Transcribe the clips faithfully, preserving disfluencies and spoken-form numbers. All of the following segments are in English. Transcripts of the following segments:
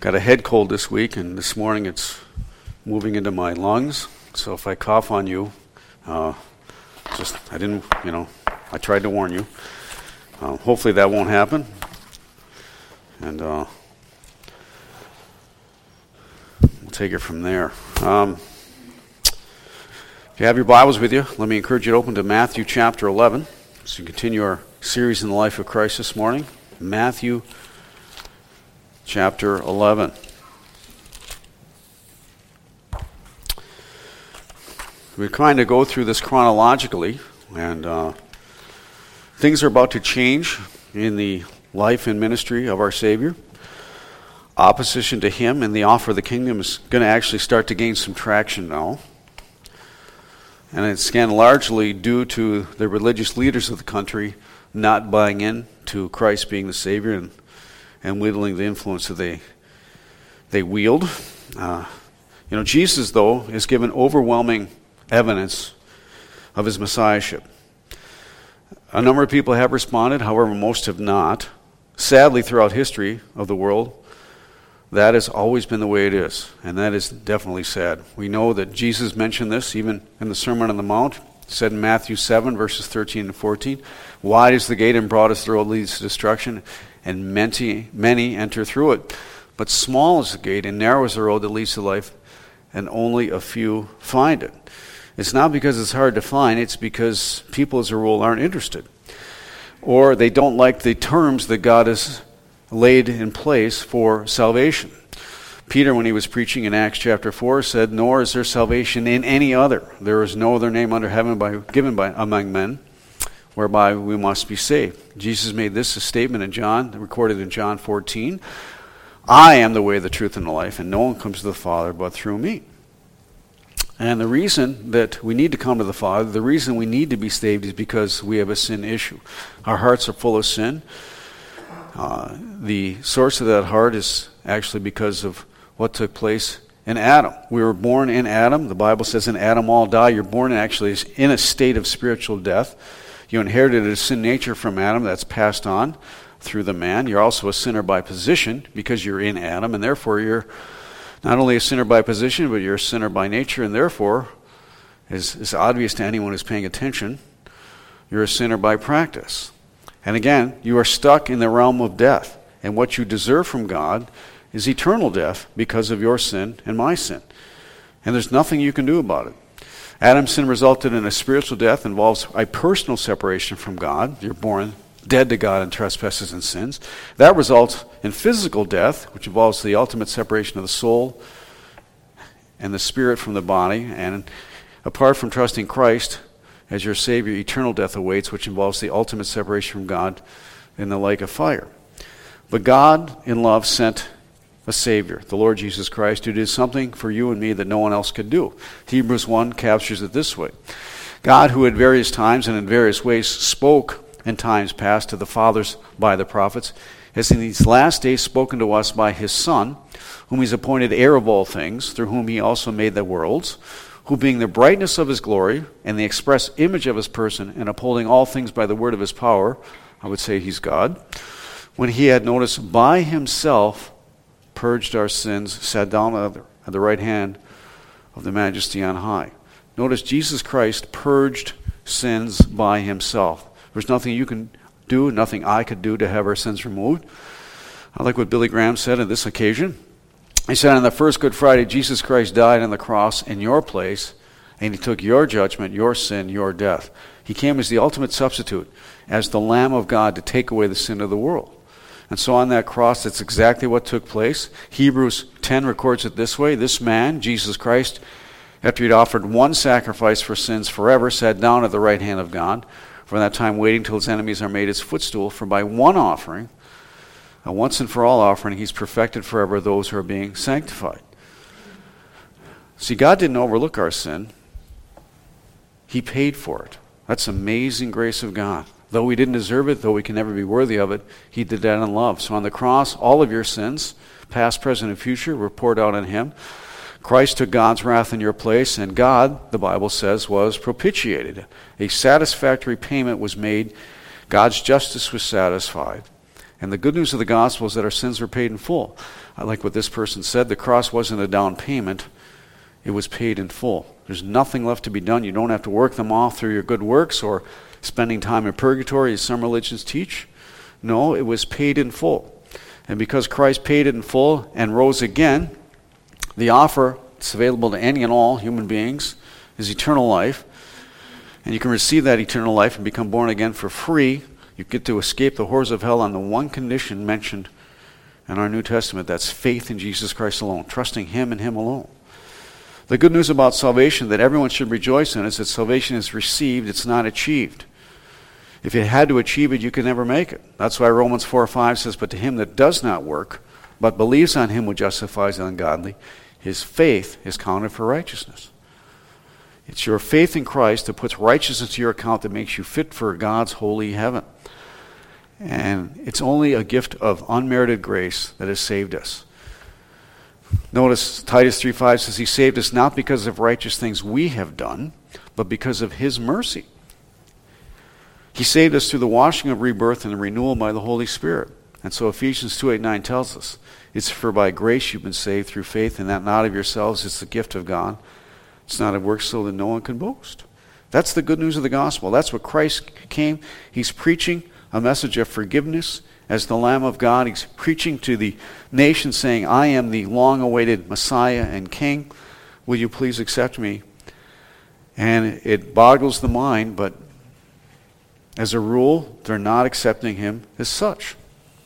Got a head cold this week, and this morning it's moving into my lungs. So if I cough on you, uh, just I didn't, you know, I tried to warn you. Uh, hopefully that won't happen. And uh, we'll take it from there. Um, if you have your Bibles with you, let me encourage you to open to Matthew chapter eleven. So we continue our series in the life of Christ this morning. Matthew chapter eleven. We kind of go through this chronologically, and uh, things are about to change in the life and ministry of our Savior. Opposition to Him and the offer of the kingdom is going to actually start to gain some traction now. And it's again largely due to the religious leaders of the country not buying in to Christ being the Savior and, and wielding the influence that they they wield. Uh, you know, Jesus, though, is given overwhelming evidence of His Messiahship. A number of people have responded, however, most have not. Sadly, throughout history of the world, that has always been the way it is, and that is definitely sad. We know that Jesus mentioned this even in the Sermon on the Mount. It said in Matthew seven, verses thirteen and fourteen, "Wide is the gate and broad is the road that leads to destruction, and many, many enter through it. But small is the gate and narrow is the road that leads to life, and only a few find it." It's not because it's hard to find, it's because people as a rule aren't interested. Or they don't like the terms that God has laid in place for salvation. Peter, when he was preaching in Acts chapter four, said, "Nor is there salvation in any other. There is no other name under heaven by, given by among men, whereby we must be saved." Jesus made this a statement in John, recorded in John fourteen. "I am the way, the truth, and the life, and no one comes to the Father but through me." And the reason that we need to come to the Father, the reason we need to be saved is because we have a sin issue. Our hearts are full of sin. Uh, the source of that heart is actually because of what took place in Adam. We were born in Adam. The Bible says in Adam all die. You're born actually in a state of spiritual death. You inherited a sin nature from Adam that's passed on through the man. You're also a sinner by position because you're in Adam, and therefore you're not only a sinner by position, but you're a sinner by nature, and therefore, as is obvious to anyone who's paying attention, you're a sinner by practice. And again, you are stuck in the realm of death. And what you deserve from God is eternal death because of your sin and my sin. And there's nothing you can do about it. Adam's sin resulted in a spiritual death, involves a personal separation from God. You're born dead to God in trespasses and sins. That results in physical death, which involves the ultimate separation of the soul and the spirit from the body. And apart from trusting Christ as your Savior, eternal death awaits, which involves the ultimate separation from God in the lake of fire. But God, in love, sent a Savior, the Lord Jesus Christ, who did something for you and me that no one else could do. Hebrews one captures it this way. God, who at various times and in various ways spoke in times past to the fathers by the prophets, has in these last days spoken to us by His Son, whom He's appointed heir of all things, through whom He also made the worlds, who being the brightness of His glory and the express image of His person, and upholding all things by the word of His power, I would say He's God, when He had noticed by Himself purged our sins, sat down at the right hand of the Majesty on high. Notice Jesus Christ purged sins by Himself. There's nothing you can do, nothing I could do to have our sins removed. I like what Billy Graham said on this occasion. He said, on the first Good Friday, Jesus Christ died on the cross in your place, and He took your judgment, your sin, your death. He came as the ultimate substitute, as the Lamb of God to take away the sin of the world. And so on that cross, that's exactly what took place. Hebrews ten records it this way. This man, Jesus Christ, after He'd offered one sacrifice for sins forever, sat down at the right hand of God, from that time waiting till His enemies are made His footstool. For by one offering, a once and for all offering, He's perfected forever those who are being sanctified. See, God didn't overlook our sin. He paid for it. That's amazing grace of God. Though we didn't deserve it, though we can never be worthy of it, He did that in love. So on the cross, all of your sins, past, present, and future, were poured out on Him. Christ took God's wrath in your place, and God, the Bible says, was propitiated. A satisfactory payment was made. God's justice was satisfied. And the good news of the gospel is that our sins were paid in full. I like what this person said. The cross wasn't a down payment. It was paid in full. There's nothing left to be done. You don't have to work them off through your good works or spending time in purgatory, as some religions teach. No, it was paid in full. And because Christ paid it in full and rose again, the offer that's available to any and all human beings is eternal life. And you can receive that eternal life and become born again for free. You get to escape the horrors of hell on the one condition mentioned in our New Testament. That's faith in Jesus Christ alone, trusting Him and Him alone. The good news about salvation that everyone should rejoice in is that salvation is received, it's not achieved. If you had to achieve it, you could never make it. That's why Romans four five says, "But to him that does not work, but believes on Him who justifies the ungodly, his faith is counted for righteousness." It's your faith in Christ that puts righteousness to your account that makes you fit for God's holy heaven. And it's only a gift of unmerited grace that has saved us. Notice Titus three five says He saved us not because of righteous things we have done, but because of His mercy. He saved us through the washing of rebirth and the renewal by the Holy Spirit. And so Ephesians two eight nine tells us, it's for by grace you've been saved through faith, and that not of yourselves, it's the gift of God. It's not of works so that no one can boast. That's the good news of the gospel. That's what Christ came. He's preaching a message of forgiveness as the Lamb of God. He's preaching to the nation saying, I am the long-awaited Messiah and King. Will you please accept me? And it boggles the mind, but as a rule, they're not accepting Him as such.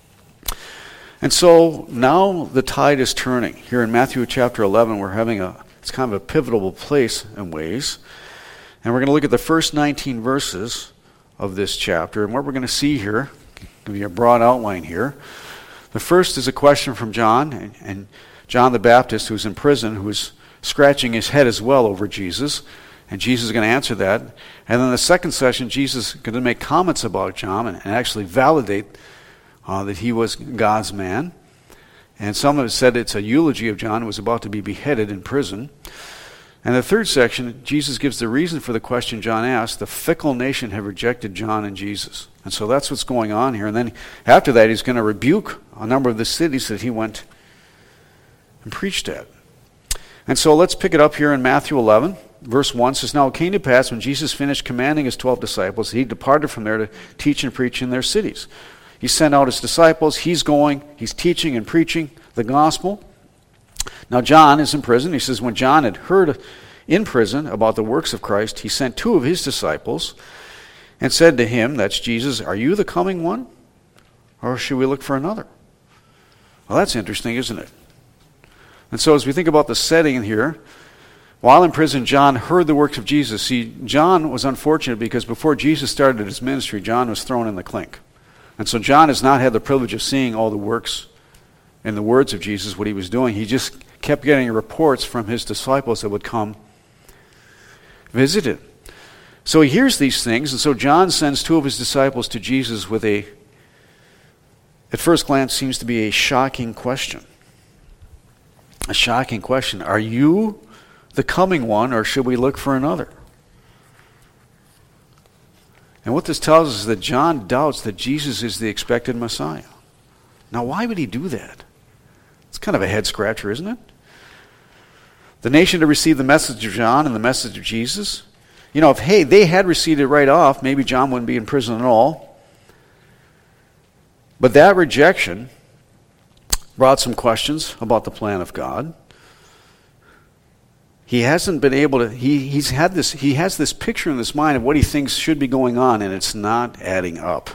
And so now the tide is turning. Here in Matthew chapter eleven, we're having a, it's kind of a pivotal place in ways. And we're going to look at the first nineteen verses of this chapter. And what we're going to see here, give you a broad outline here. The first is a question from John, and, and John the Baptist, who's in prison, who's scratching his head as well over Jesus. And Jesus is going to answer that. And then the second session, Jesus is going to make comments about John and, and actually validate uh, that he was God's man. And some have said it's a eulogy of John who was about to be beheaded in prison. And the third section, Jesus gives the reason for the question John asked. The fickle nation have rejected John and Jesus. And so that's what's going on here. And then after that, he's going to rebuke a number of the cities that he went and preached at. And so let's pick it up here in Matthew eleven. Verse one says, Now it came to pass when Jesus finished commanding His twelve disciples, He departed from there to teach and preach in their cities. He sent out His disciples. He's going, He's teaching and preaching the gospel. Now John is in prison. He says, when John had heard in prison about the works of Christ, he sent two of his disciples and said to him, that's Jesus, Are you the coming one? Or should we look for another? Well, that's interesting, isn't it? And so as we think about the setting here, while in prison, John heard the works of Jesus. See, John was unfortunate because before Jesus started his ministry, John was thrown in the clink. And so John has not had the privilege of seeing all the works and the words of Jesus, what He was doing. He just kept getting reports from His disciples that would come visit Him. So he hears these things, and so John sends two of his disciples to Jesus with a, at first glance, seems to be a shocking question. A shocking question. Are you the coming one, or should we look for another? And what this tells us is that John doubts that Jesus is the expected Messiah. Now, why would he do that? It's kind of a head scratcher, isn't it? The nation to receive the message of John and the message of Jesus. You know, if, hey, they had received it right off, maybe John wouldn't be in prison at all. But that rejection brought some questions about the plan of God. He hasn't been able to, he, he's had this, he has this picture in his mind of what he thinks should be going on, and it's not adding up.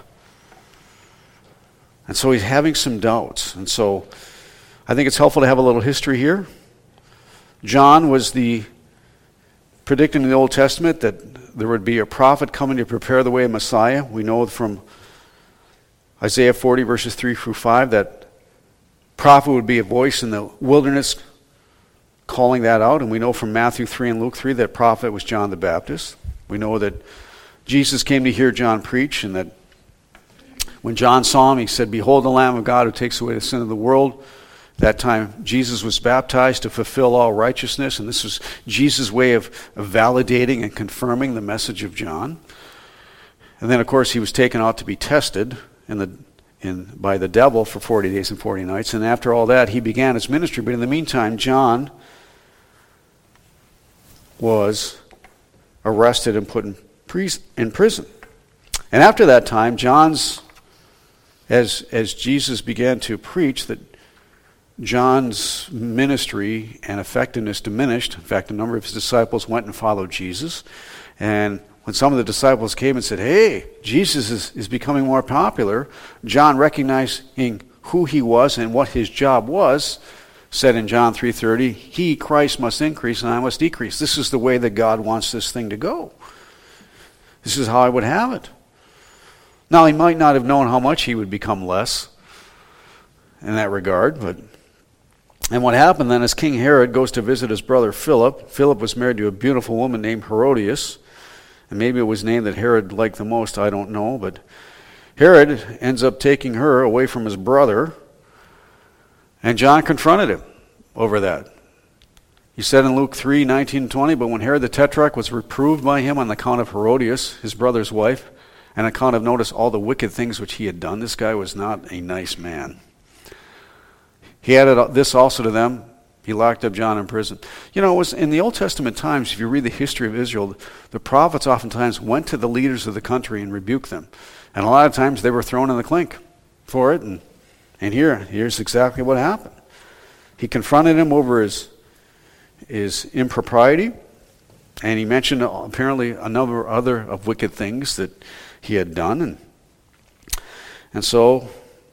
And so he's having some doubts. And so I think it's helpful to have a little history here. John was the predicting in the Old Testament that there would be a prophet coming to prepare the way of Messiah. We know from Isaiah forty verses three through five that prophet would be a voice in the wilderness calling that out. And we know from Matthew three and Luke three that prophet was John the Baptist. We know that Jesus came to hear John preach, and that when John saw him, he said, Behold the Lamb of God who takes away the sin of the world. That time Jesus was baptized to fulfill all righteousness, and this was Jesus' way of, of validating and confirming the message of John. And then, of course, he was taken out to be tested in the in by the devil for forty days and forty nights. And after all that, he began his ministry. But in the meantime, John was arrested and put in, in prison. And after that time, John's, as, as Jesus began to preach, that John's ministry and effectiveness diminished. In fact, a number of his disciples went and followed Jesus. And when some of the disciples came and said, hey, Jesus is, is becoming more popular, John, recognizing who he was and what his job was, said in John three thirty, he, Christ, must increase and I must decrease. This is the way that God wants this thing to go. This is how I would have it. Now, he might not have known how much he would become less in that regard, but and what happened then is King Herod goes to visit his brother Philip. Philip was married to a beautiful woman named Herodias, and maybe it was named that Herod liked the most, I don't know, but Herod ends up taking her away from his brother, and John confronted him over that. He said in Luke three, nineteen and twenty, but when Herod the Tetrarch was reproved by him on the account of Herodias, his brother's wife, and on account of, notice, all the wicked things which he had done, this guy was not a nice man. He added this also to them. He locked up John in prison. You know, it was in the Old Testament times, if you read the history of Israel, the prophets oftentimes went to the leaders of the country and rebuked them. And a lot of times they were thrown in the clink for it. And, and here, here's exactly what happened. He confronted him over his, his impropriety. And he mentioned apparently a number other of wicked things that he had done. And, and so,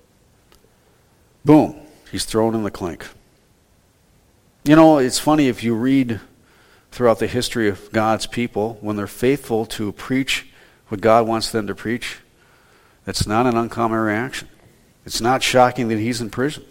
boom. He's thrown in the clink. You know, it's funny if you read throughout the history of God's people, when they're faithful to preach what God wants them to preach, that's not an uncommon reaction. It's not shocking that he's in prison.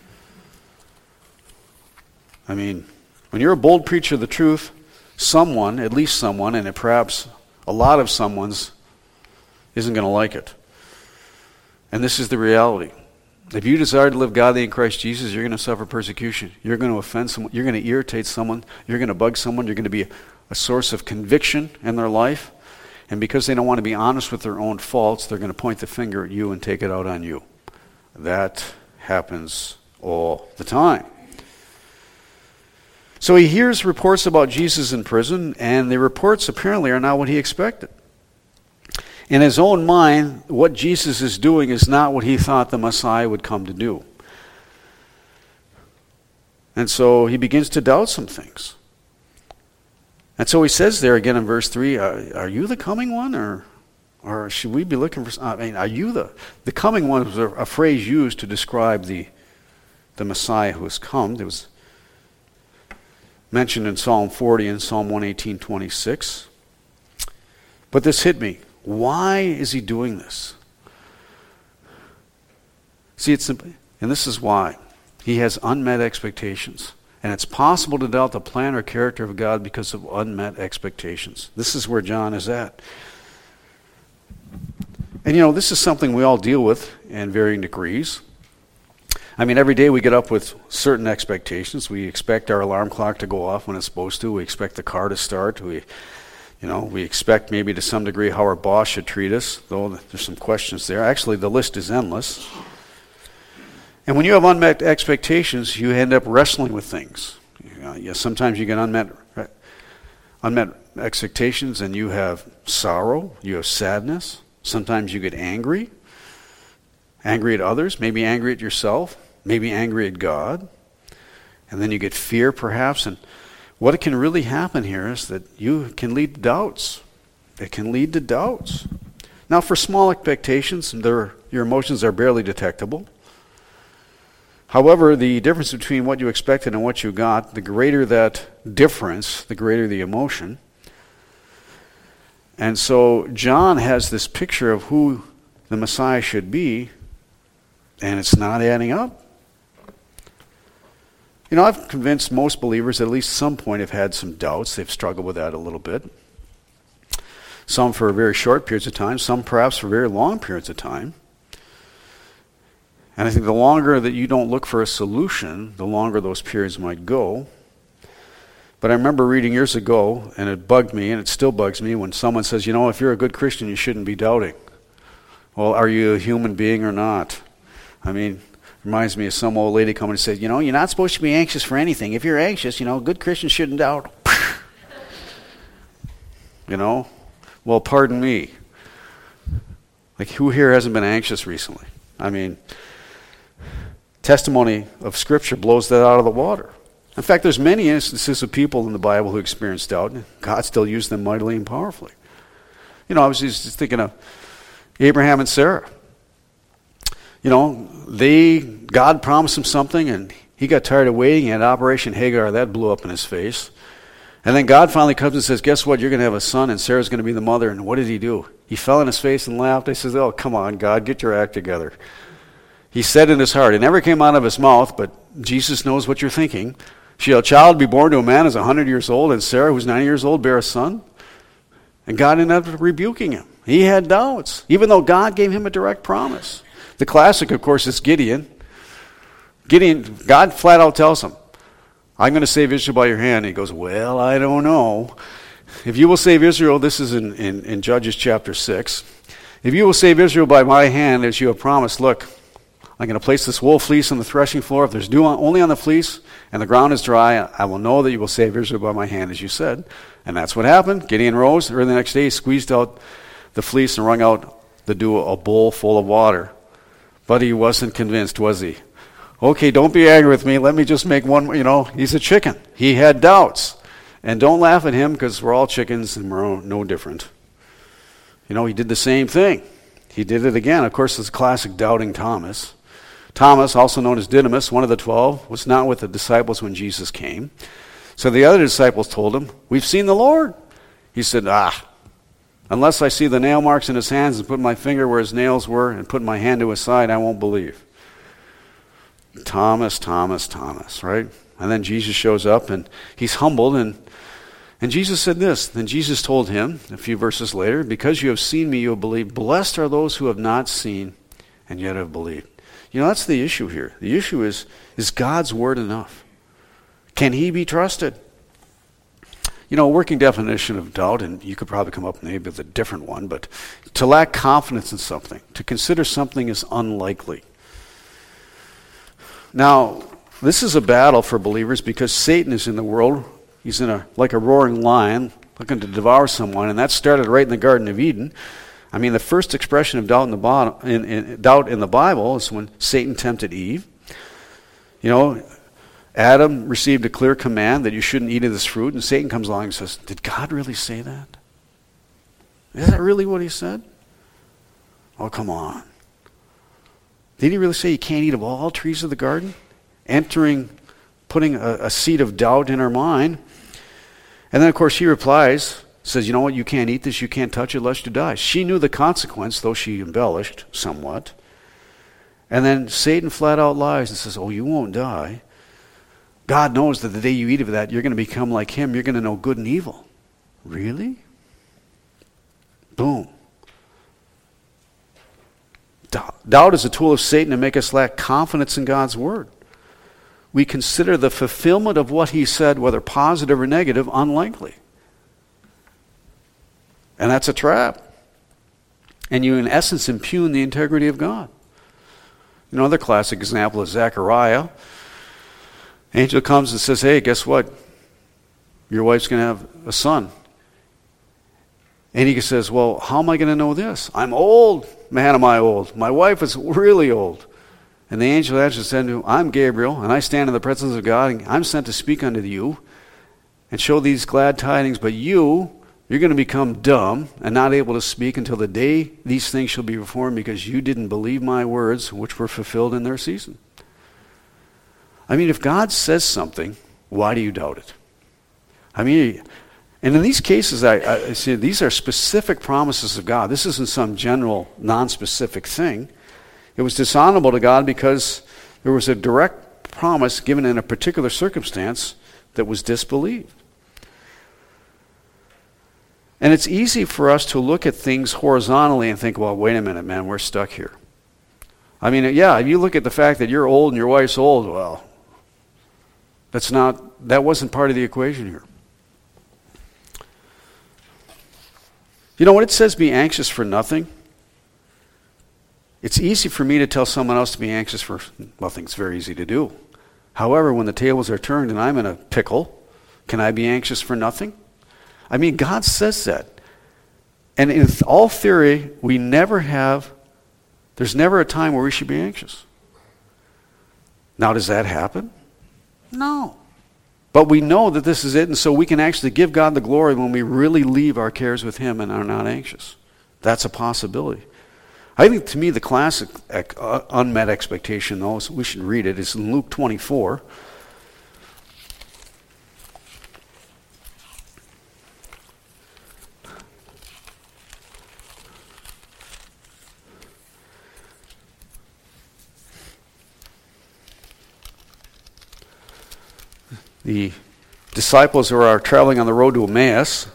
I mean, when you're a bold preacher of the truth, someone, at least someone, and perhaps a lot of someone's, isn't going to like it. And this is the reality. If you desire to live godly in Christ Jesus, you're going to suffer persecution. You're going to offend someone. You're going to irritate someone. You're going to bug someone. You're going to be a, a source of conviction in their life. And because they don't want to be honest with their own faults, they're going to point the finger at you and take it out on you. That happens all the time. So he hears reports about Jesus in prison, and the reports apparently are not what he expected. In his own mind, what Jesus is doing is not what he thought the Messiah would come to do. And so he begins to doubt some things. And so he says there again in verse three, are, are you the coming one? Or or should we be looking for, I mean, are you the, the coming one was a, a phrase used to describe the, the Messiah who has come. It was mentioned in Psalm forty and Psalm one eighteen, twenty-six. But this hit me. Why is he doing this? See, it's and this is why. He has unmet expectations. And it's possible to doubt the plan or character of God because of unmet expectations. This is where John is at. And you know, this is something we all deal with in varying degrees. I mean, every day we get up with certain expectations. We expect our alarm clock to go off when it's supposed to. We expect the car to start. We You know, we expect maybe to some degree how our boss should treat us, though there's some questions there. Actually, the list is endless. And when you have unmet expectations, you end up wrestling with things. You know, yeah, sometimes you get unmet, unmet expectations and you have sorrow, you have sadness. Sometimes you get angry, angry at others, maybe angry at yourself, maybe angry at God. And then you get fear perhaps, and what can really happen here is that you can lead to doubts. It can lead to doubts. Now, for small expectations, your emotions are barely detectable. However, the difference between what you expected and what you got, the greater that difference, the greater the emotion. And so John has this picture of who the Messiah should be, and it's not adding up. You know, I've convinced most believers that at least some point have had some doubts. They've struggled with that a little bit. Some for very short periods of time, some perhaps for very long periods of time. And I think the longer that you don't look for a solution, the longer those periods might go. But I remember reading years ago, and it bugged me, and it still bugs me, when someone says, you know, if you're a good Christian, you shouldn't be doubting. Well, are you a human being or not? I mean, reminds me of some old lady coming and said, you know, you're not supposed to be anxious for anything. If you're anxious, you know, good Christians shouldn't doubt. You know? Well, pardon me. Like, who here hasn't been anxious recently? I mean, testimony of Scripture blows that out of the water. In fact, there's many instances of people in the Bible who experienced doubt, and God still used them mightily and powerfully. You know, I was just thinking of Abraham and Sarah. You know, they, God promised him something, and he got tired of waiting, and Operation Hagar, that blew up in his face. And then God finally comes and says, guess what, you're going to have a son, and Sarah's going to be the mother. And what did he do? He fell on his face and laughed. He says, oh, come on, God, get your act together. He said in his heart, it never came out of his mouth, but Jesus knows what you're thinking. Shall a child be born to a man who's one hundred years old, and Sarah, who's ninety years old, bear a son? And God ended up rebuking him. He had doubts, even though God gave him a direct promise. The classic, of course, is Gideon. Gideon, God flat out tells him, I'm going to save Israel by your hand. And he goes, well, I don't know. If you will save Israel, this is in, in, in Judges chapter six. If you will save Israel by my hand, as you have promised, look, I'm going to place this wool fleece on the threshing floor. If there's dew on, only on the fleece and the ground is dry, I will know that you will save Israel by my hand, as you said. And that's what happened. Gideon rose. Early the next day, he squeezed out the fleece and wrung out the dew, a bowl full of water. But he wasn't convinced, was he? Okay, don't be angry with me. Let me just make one, you know, he's a chicken. He had doubts. And don't laugh at him, because we're all chickens and we're no different. You know, he did the same thing. He did it again. Of course, it's classic doubting Thomas. Thomas, also known as Didymus, one of the twelve, was not with the disciples when Jesus came. So the other disciples told him, we've seen the Lord. He said, ah, unless I see the nail marks in his hands and put my finger where his nails were and put my hand to his side, I won't believe. Thomas, Thomas, Thomas, right? And then Jesus shows up and he's humbled, and and Jesus said this. Then Jesus told him a few verses later, because you have seen me, you have believed. Blessed are those who have not seen and yet have believed. You know, that's the issue here. The issue is, is God's word enough? Can he be trusted? You know, a working definition of doubt, and you could probably come up maybe with a different one, but to lack confidence in something, to consider something as unlikely. Now, this is a battle for believers because Satan is in the world. He's in a like a roaring lion looking to devour someone, and that started right in the Garden of Eden. I mean, the first expression of doubt in the, bottom, in, in, doubt in the Bible is when Satan tempted Eve. You know, Adam received a clear command that you shouldn't eat of this fruit, and Satan comes along and says, did God really say that? Is that really what he said? Oh, come on. Did he really say you can't eat of all trees of the garden? Entering, putting a, a seed of doubt in our mind. And then, of course, he replies, says, you know what, you can't eat this, you can't touch it lest you die. She knew the consequence, though she embellished somewhat. And then Satan flat out lies and says, oh, you won't die. God knows that the day you eat of that, you're going to become like him. You're going to know good and evil. Really? Boom. Doubt is a tool of Satan to make us lack confidence in God's word. We consider the fulfillment of what he said, whether positive or negative, unlikely. And that's a trap. And you, in essence, impugn the integrity of God. Another classic example is Zechariah. Angel comes and says, hey, guess what? Your wife's going to have a son. And he says, well, how am I going to know this? I'm old. Man, am I old. My wife is really old. And the angel answered and said to him, I'm Gabriel, and I stand in the presence of God, and I'm sent to speak unto you and show these glad tidings. But you, you're going to become dumb and not able to speak until the day these things shall be performed, because you didn't believe my words, which were fulfilled in their season. I mean, if God says something, why do you doubt it? I mean, and in these cases, I, I see these are specific promises of God. This isn't some general, non-specific thing. It was dishonorable to God because there was a direct promise given in a particular circumstance that was disbelieved. And it's easy for us to look at things horizontally and think, well, wait a minute, man, we're stuck here. I mean, yeah, if you look at the fact that you're old and your wife's old, well, that's not, that wasn't part of the equation here. You know, when it says be anxious for nothing, It's easy for me to tell someone else to be anxious for nothing. It's very easy to do. However, when the tables are turned and I'm in a pickle, can I be anxious for nothing? I mean, God says that. And in all theory, we never have, there's never a time where we should be anxious. Now, does that happen? No. But we know that this is it, and so we can actually give God the glory when we really leave our cares with Him and are not anxious. That's a possibility. I think, to me, the classic uh, unmet expectation, though, so we should read it, is in Luke twenty-four. The disciples who are traveling on the road to Emmaus,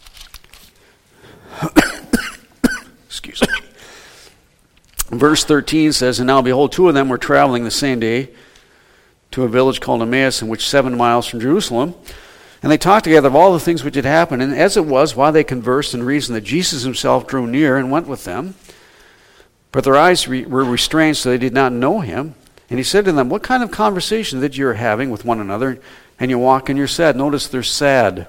excuse me. Verse thirteen says, "And now behold, two of them were traveling the same day to a village called Emmaus, in which seven miles from Jerusalem. And they talked together of all the things which had happened. And as it was, while they conversed and reasoned, that Jesus himself drew near and went with them. But their eyes re- were restrained, so they did not know him. And he said to them, What kind of conversation that you're having with one another? And you walk and you're sad." Notice they're sad.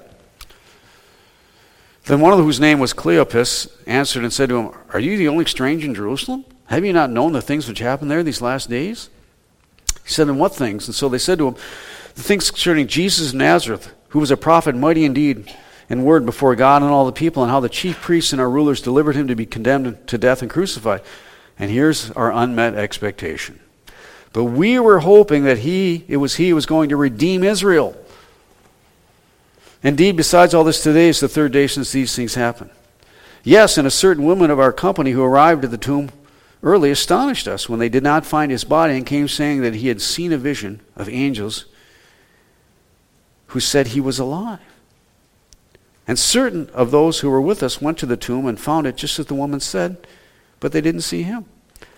"Then one of them, whose name was Cleopas, answered and said to him, Are you the only stranger in Jerusalem? Have you not known the things which happened there these last days?" He said, "And what things?" And so they said to him, "The things concerning Jesus of Nazareth, who was a prophet, mighty in deed and word before God and all the people, and how the chief priests and our rulers delivered him to be condemned to death and crucified." And here's our unmet expectation. "But we were hoping that he, it was he who was going to redeem Israel. Indeed, besides all this, today is the third day since these things happened. Yes, and a certain woman of our company who arrived at the tomb early astonished us when they did not find his body, and came saying that he had seen a vision of angels who said he was alive. And certain of those who were with us went to the tomb and found it just as the woman said, but they didn't see him."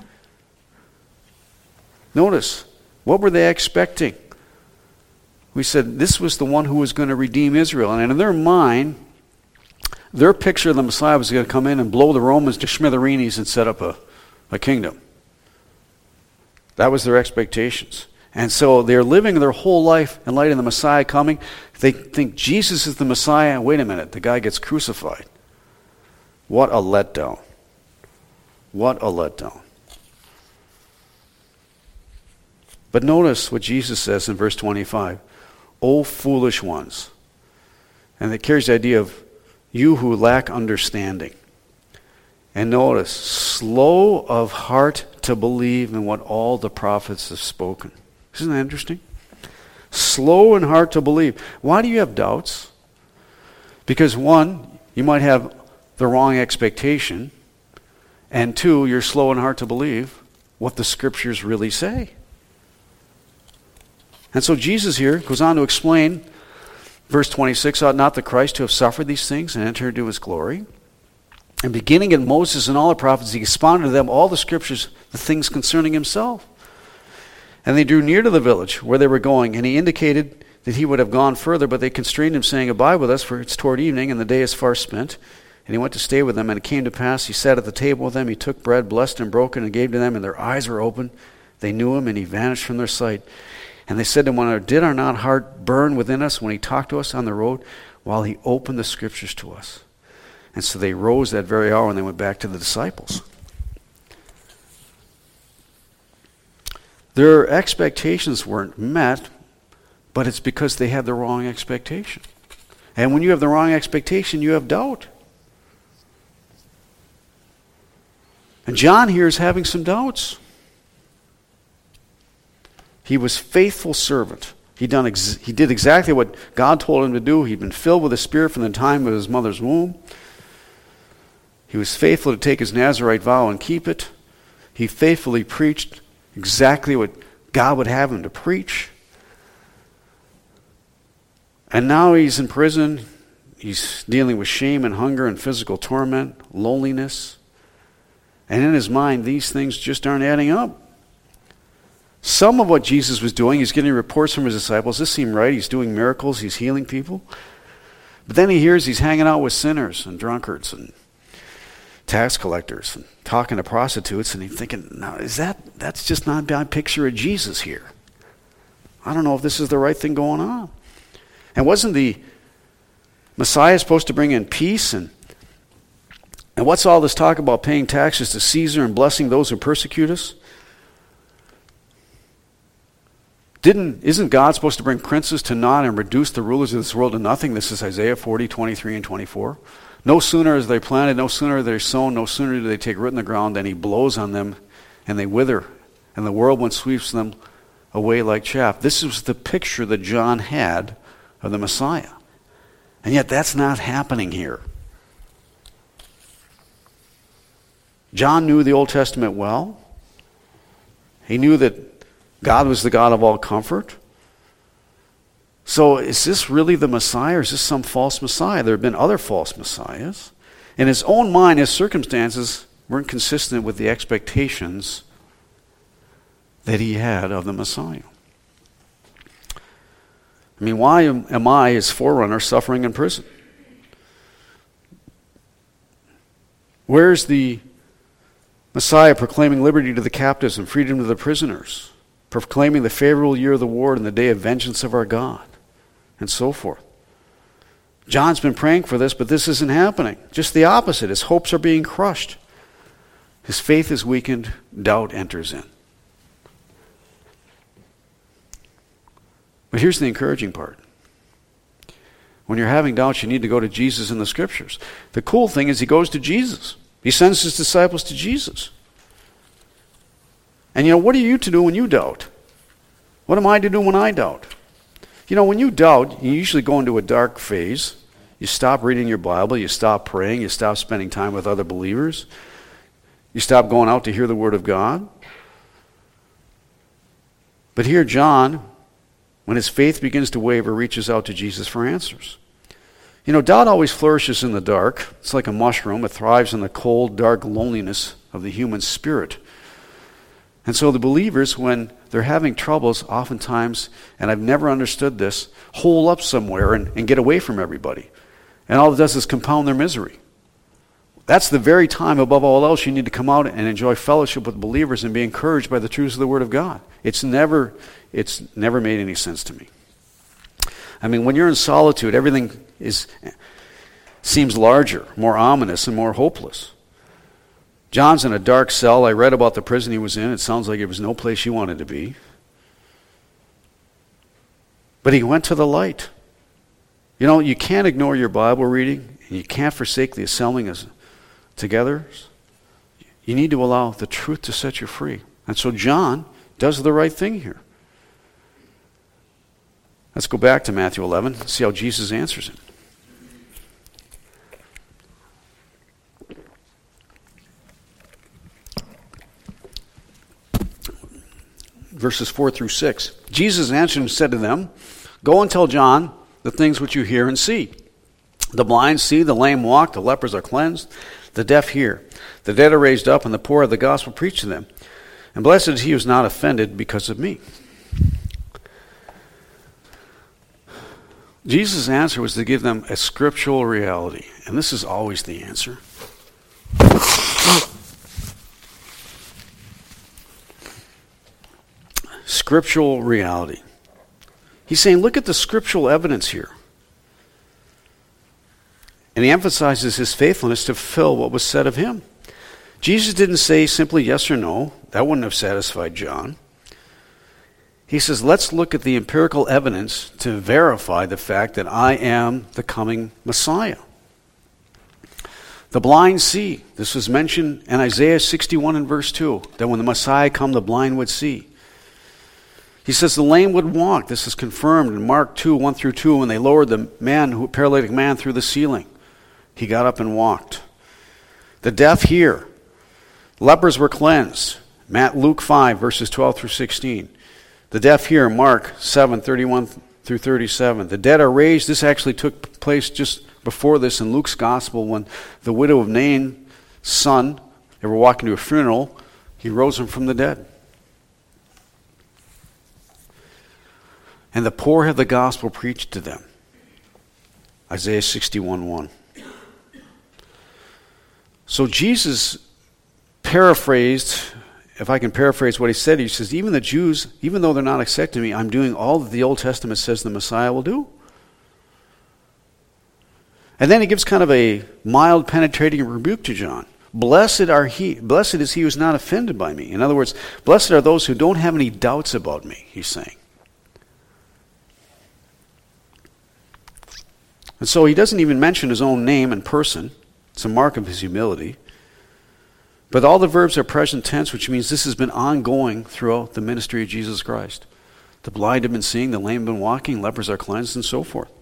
Notice, what were they expecting? We said this was the one who was going to redeem Israel. And in their mind, their picture of the Messiah was going to come in and blow the Romans to smithereens and set up a, a kingdom. That was their expectations. And so they're living their whole life in light of the Messiah coming. They think Jesus is the Messiah. Wait a minute, the guy gets crucified. What a letdown. What a letdown. But notice what Jesus says in verse twenty-five. "O foolish ones." And it carries the idea of you who lack understanding. And notice, slow of heart to believe in what all the prophets have spoken. Isn't that interesting? Slow in heart to believe. Why do you have doubts? Because one, you might have the wrong expectation. And two, you're slow in heart to believe what the scriptures really say. And so Jesus here goes on to explain, verse twenty-six, "Ought not the Christ to have suffered these things and enter into his glory? And beginning at Moses and all the prophets, he expounded to them all the scriptures, the things concerning himself. And they drew near to the village where they were going, and he indicated that he would have gone further, but they constrained him, saying, Abide with us, for it's toward evening, and the day is far spent. And he went to stay with them, and it came to pass, he sat at the table with them, he took bread, blessed and broke it, and gave to them, and their eyes were opened. They knew him, and he vanished from their sight. And they said to one another, Did our not heart burn within us when he talked to us on the road, while he opened the scriptures to us? And so they rose that very hour, and they went back to the disciples." Their expectations weren't met, but it's because they had the wrong expectation. And when you have the wrong expectation, you have doubt. And John here is having some doubts. He was faithful servant. He done ex- he did exactly what God told him to do. He'd been filled with the Spirit from the time of his mother's womb. He was faithful to take his Nazirite vow and keep it. He faithfully preached exactly what God would have him to preach. And now he's in prison. He's dealing with shame and hunger and physical torment, loneliness. And in his mind, these things just aren't adding up. Some of what Jesus was doing, he's getting reports from his disciples. This seemed right. He's doing miracles. He's healing people. But then he hears he's hanging out with sinners and drunkards and tax collectors and talking to prostitutes, and he's thinking, "No, is that that's just not my picture of Jesus here? I don't know if this is the right thing going on." And wasn't the Messiah supposed to bring in peace? And and what's all this talk about paying taxes to Caesar and blessing those who persecute us? Didn't isn't God supposed to bring princes to naught and reduce the rulers of this world to nothing? This is Isaiah forty, twenty-three and twenty-four. No sooner is they planted, no sooner are they sown, no sooner do they take root in the ground, than he blows on them and they wither, and the whirlwind sweeps them away like chaff. This was the picture that John had of the Messiah. And yet that's not happening here. John knew the Old Testament well. He knew that God was the God of all comfort. So is this really the Messiah, or is this some false Messiah? There have been other false Messiahs. In his own mind, his circumstances weren't consistent with the expectations that he had of the Messiah. I mean, why am, am I, his forerunner, suffering in prison? Where's the Messiah proclaiming liberty to the captives and freedom to the prisoners, proclaiming the favorable year of the Lord and the day of vengeance of our God, and so forth? John's been praying for this, but this isn't happening. Just the opposite. His hopes are being crushed. His faith is weakened. Doubt enters in. But here's the encouraging part. When you're having doubts, you need to go to Jesus in the Scriptures. The cool thing is he goes to Jesus. He sends his disciples to Jesus. And you know, what are you to do when you doubt? What am I to do when I doubt? You know, when you doubt, you usually go into a dark phase. You stop reading your Bible. You stop praying. You stop spending time with other believers. You stop going out to hear the Word of God. But here, John, when his faith begins to waver, reaches out to Jesus for answers. You know, doubt always flourishes in the dark. It's like a mushroom. It thrives in the cold, dark loneliness of the human spirit. And so the believers, when they're having troubles, oftentimes, and I've never understood this, hole up somewhere and, and get away from everybody. And all it does is compound their misery. That's the very time, above all else, you need to come out and enjoy fellowship with believers and be encouraged by the truths of the Word of God. It's never, it's never made any sense to me. I mean, when you're in solitude, everything is seems larger, more ominous, and more hopeless. John's in a dark cell. I read about the prison he was in. It sounds like it was no place he wanted to be. But he went to the light. You know, you can't ignore your Bible reading, and you can't forsake the assembling as together. You need to allow the truth to set you free. And so John does the right thing here. Let's go back to Matthew eleven and see how Jesus answers him. Verses four through six. Jesus answered and said to them, "Go and tell John the things which you hear and see. The blind see, the lame walk, the lepers are cleansed, the deaf hear, the dead are raised up, and the poor have the gospel preached to them. And blessed is he who is not offended because of me." Jesus' answer was to give them a scriptural reality. And this is always the answer. Scriptural reality. He's saying, look at the scriptural evidence here. And he emphasizes his faithfulness to fulfill what was said of him. Jesus didn't say simply yes or no. That wouldn't have satisfied John. He says, let's look at the empirical evidence to verify the fact that I am the coming Messiah. The blind see. This was mentioned in Isaiah sixty-one and verse two, that when the Messiah come, the blind would see. He says the lame would walk. This is confirmed in Mark two, one through two, when they lowered the man, who paralytic man through the ceiling. He got up and walked. The deaf hear. Lepers were cleansed. Matt, Luke five, verses twelve through sixteen. The deaf hear, Mark seven, thirty-one through thirty-seven. The dead are raised. This actually took place just before this in Luke's gospel, when the widow of Nain's son, they were walking to a funeral, he rose him from the dead. And the poor have the gospel preached to them. Isaiah sixty-one one. So Jesus paraphrased, if I can paraphrase what he said, he says, even the Jews, even though they're not accepting me, I'm doing all that the Old Testament says the Messiah will do. And then he gives kind of a mild, penetrating rebuke to John. Blessed are he, blessed is he who is not offended by me. In other words, blessed are those who don't have any doubts about me, he's saying. And so he doesn't even mention his own name and person. It's a mark of his humility. But all the verbs are present tense, which means this has been ongoing throughout the ministry of Jesus Christ. The blind have been seeing, the lame have been walking, lepers are cleansed, and so forth.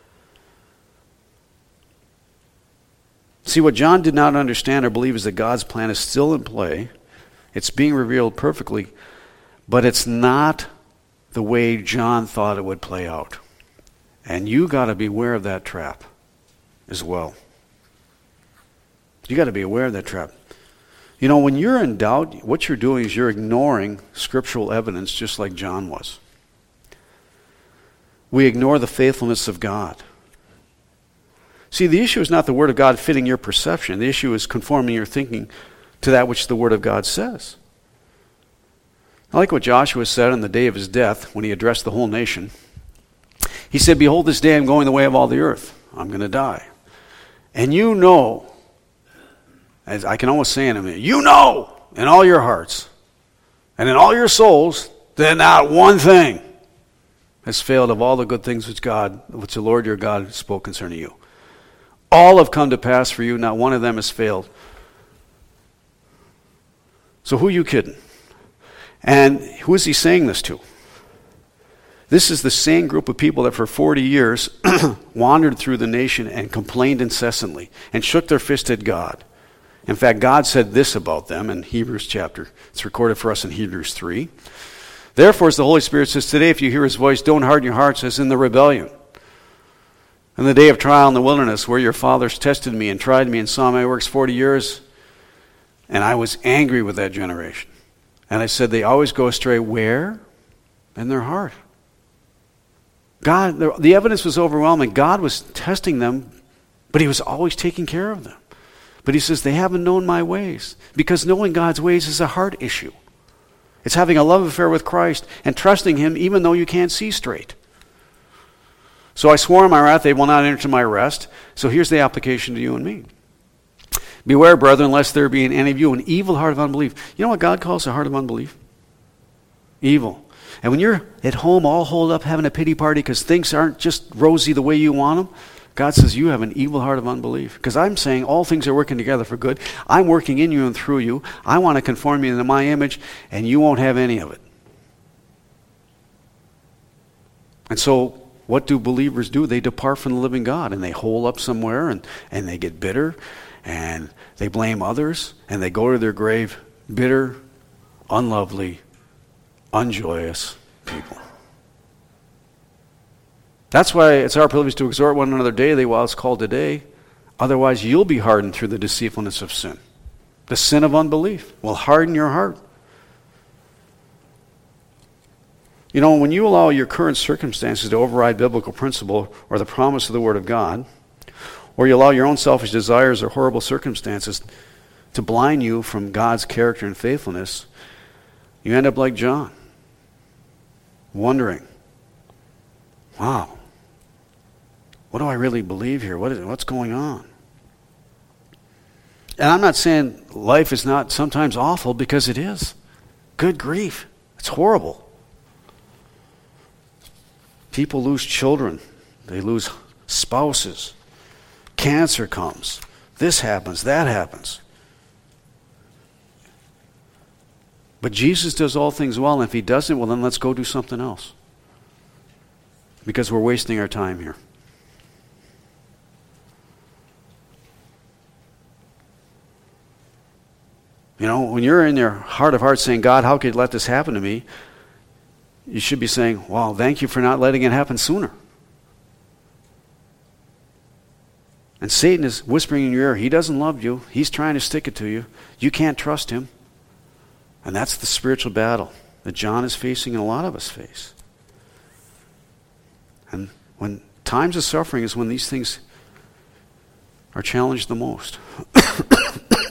See, what John did not understand or believe is that God's plan is still in play. It's being revealed perfectly, but it's not the way John thought it would play out. And you got to be aware of that trap as well. You got to be aware of that trap. You know, when you're in doubt, what you're doing is you're ignoring scriptural evidence just like John was. We ignore the faithfulness of God. See, the issue is not the Word of God fitting your perception. The issue is conforming your thinking to that which the Word of God says. I like what Joshua said on the day of his death when he addressed the whole nation. He said, behold, this day I'm going the way of all the earth. I'm going to die. And you know, as I can almost say in a minute, you know in all your hearts and in all your souls that not one thing has failed of all the good things which God, which the Lord your God spoke concerning you. All have come to pass for you, not one of them has failed. So who are you kidding? And who is he saying this to? This is the same group of people that for forty years wandered through the nation and complained incessantly and shook their fist at God. In fact, God said this about them in Hebrews chapter. It's recorded for us in Hebrews three. Therefore, as the Holy Spirit says today, if you hear his voice, don't harden your hearts as in the rebellion. In the day of trial in the wilderness, where your fathers tested me and tried me and saw my works forty years, and I was angry with that generation. And I said, they always go astray where? In their heart. God, the, the evidence was overwhelming. God was testing them, but he was always taking care of them. But he says, they haven't known my ways. Because knowing God's ways is a heart issue. It's having a love affair with Christ and trusting him even though you can't see straight. So I swore in my wrath, they will not enter my rest. So here's the application to you and me. Beware, brethren, lest there be in any of you an evil heart of unbelief. You know what God calls a heart of unbelief? Evil. And when you're at home all holed up having a pity party because things aren't just rosy the way you want them, God says you have an evil heart of unbelief. Because I'm saying all things are working together for good. I'm working in you and through you. I want to conform you into my image, and you won't have any of it. And so what do believers do? They depart from the living God, and they hole up somewhere, and, and they get bitter, and they blame others, and they go to their grave bitter, unlovely, unjoyous people. That's why it's our privilege to exhort one another daily while it's called today. Otherwise, you'll be hardened through the deceitfulness of sin. The sin of unbelief will harden your heart. You know, when you allow your current circumstances to override biblical principle or the promise of the Word of God, or you allow your own selfish desires or horrible circumstances to blind you from God's character and faithfulness, you end up like John, wondering, wow, what do I really believe here? What is, what's going on? And I'm not saying life is not sometimes awful, because it is. Good grief. It's horrible. People lose children. They lose spouses. Cancer comes. This happens. That happens. But Jesus does all things well, and if he doesn't, well, then let's go do something else. Because we're wasting our time here. You know, when you're in your heart of hearts saying, God, how could you let this happen to me? You should be saying, well, thank you for not letting it happen sooner. And Satan is whispering in your ear, he doesn't love you. He's trying to stick it to you. You can't trust him. And that's the spiritual battle that John is facing and a lot of us face. And when times of suffering is when these things are challenged the most.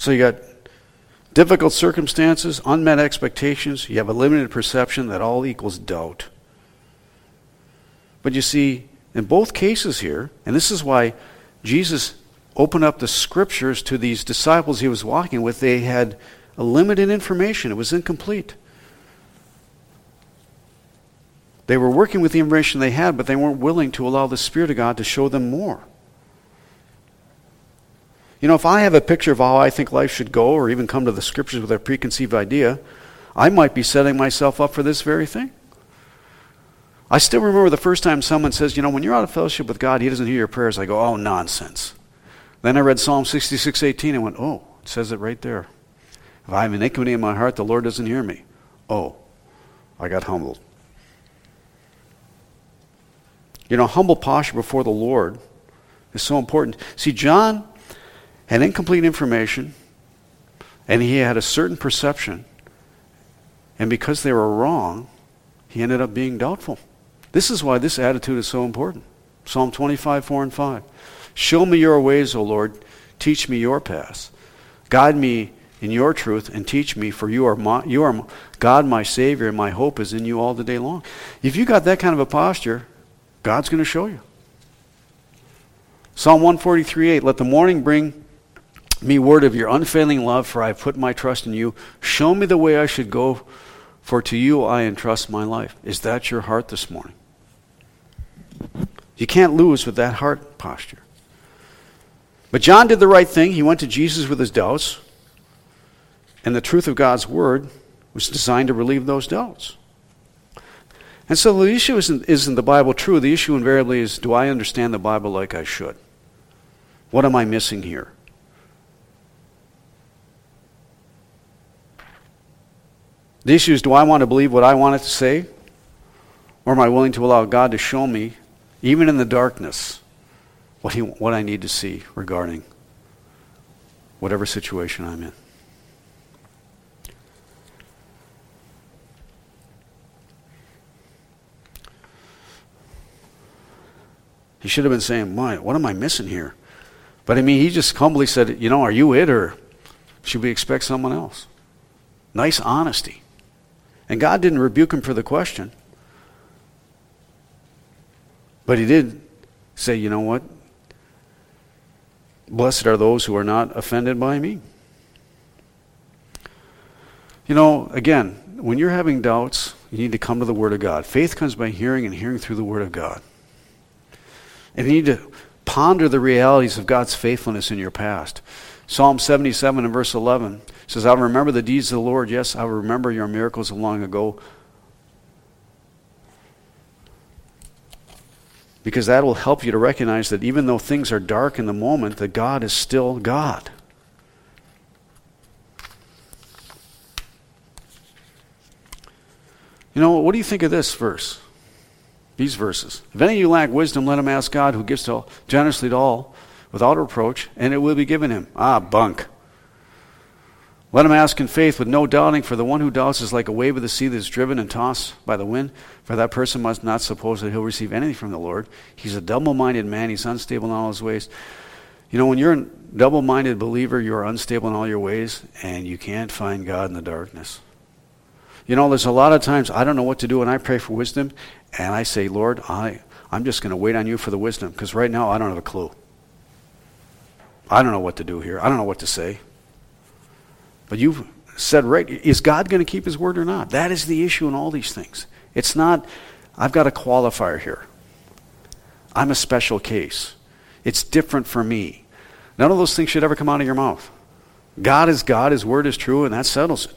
So you got difficult circumstances, unmet expectations. You have a limited perception that all equals doubt. But you see, in both cases here, and this is why Jesus opened up the scriptures to these disciples he was walking with, they had a limited information. It was incomplete. They were working with the information they had, but they weren't willing to allow the Spirit of God to show them more. You know, if I have a picture of how I think life should go, or even come to the scriptures with a preconceived idea, I might be setting myself up for this very thing. I still remember the first time someone says, you know, when you're out of fellowship with God, He doesn't hear your prayers. I go, oh, nonsense. Then I read Psalm sixty-six eighteen and went, oh, it says it right there. If I have iniquity in my heart, the Lord doesn't hear me. Oh, I got humbled. You know, humble posture before the Lord is so important. See, John had incomplete information, and he had a certain perception, and because they were wrong, he ended up being doubtful. This is why this attitude is so important. Psalm twenty-five, four and five. Show me your ways, O Lord. Teach me your paths. Guide me in your truth and teach me, for you are my, you are God, my Savior, and my hope is in you all the day long. If you got that kind of a posture, God's going to show you. Psalm one forty-three, eight. Let the morning bring me word of your unfailing love, for I have put my trust in you. Show me the way I should go, for to you I entrust my life. Is that your heart this morning? You can't lose with that heart posture. But John did the right thing. He went to Jesus with his doubts, and the truth of God's word was designed to relieve those doubts. And so the issue isn't, isn't the Bible true. The issue invariably is, do I understand the Bible like I should? What am I missing here? The issue is, do I want to believe what I want it to say? Or am I willing to allow God to show me, even in the darkness, what he, what I need to see regarding whatever situation I'm in? He should have been saying, "My, what am I missing here?" But I mean, he just humbly said, you know, are you it, or should we expect someone else? Nice honesty. And God didn't rebuke him for the question. But he did say, you know what? Blessed are those who are not offended by me. You know, again, when you're having doubts, you need to come to the Word of God. Faith comes by hearing, and hearing through the Word of God. And you need to ponder the realities of God's faithfulness in your past. Psalm seventy-seven and verse eleven says, I will remember the deeds of the Lord. Yes, I will remember your miracles of long ago. Because that will help you to recognize that even though things are dark in the moment, that God is still God. You know, what do you think of this verse? These verses. If any of you lack wisdom, let him ask God, who gives to all, generously to all, without reproach, and it will be given him. Ah, bunk. Let him ask in faith with no doubting, for the one who doubts is like a wave of the sea that is driven and tossed by the wind. For that person must not suppose that he'll receive anything from the Lord. He's a double-minded man. He's unstable in all his ways. You know, when you're a double-minded believer, you're unstable in all your ways, and you can't find God in the darkness. You know, there's a lot of times I don't know what to do, and I pray for wisdom, and I say, Lord, I, I'm just going to wait on you for the wisdom, because right now I don't have a clue. I don't know what to do here. I don't know what to say. But you've said, right, is God going to keep his word or not? That is the issue in all these things. It's not, I've got a qualifier here. I'm a special case. It's different for me. None of those things should ever come out of your mouth. God is God, his word is true, and that settles it.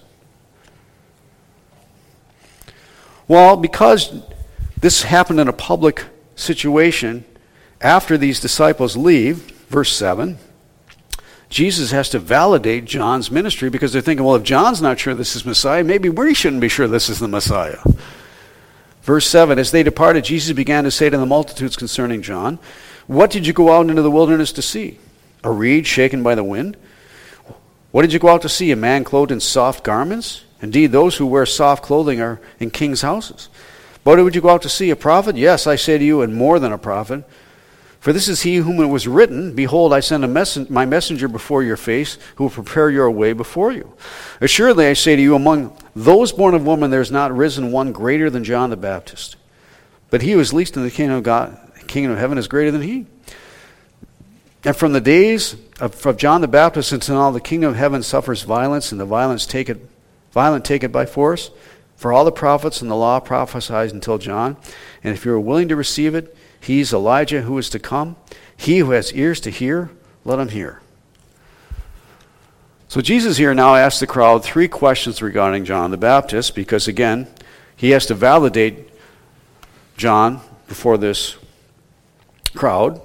Well, because this happened in a public situation, after these disciples leave, verse seven, Jesus has to validate John's ministry, because they're thinking, well, if John's not sure this is Messiah, maybe we shouldn't be sure this is the Messiah. Verse seven, as they departed, Jesus began to say to the multitudes concerning John, what did you go out into the wilderness to see? A reed shaken by the wind? What did you go out to see? A man clothed in soft garments? Indeed, those who wear soft clothing are in kings' houses. But would you go out to see? A prophet? Yes, I say to you, and more than a prophet. For this is he whom it was written, Behold, I send a messen- my messenger before your face, who will prepare your way before you. Assuredly, I say to you, among those born of woman, there is not risen one greater than John the Baptist. But he who is least in the kingdom of God, kingdom of heaven, is greater than he. And from the days of, of John the Baptist until now, the kingdom of heaven suffers violence, and the violence take it, violent take it by force. For all the prophets and the law prophesied until John. And if you are willing to receive it, he's Elijah who is to come. He who has ears to hear, let him hear. So Jesus here now asks the crowd three questions regarding John the Baptist, because again, he has to validate John before this crowd.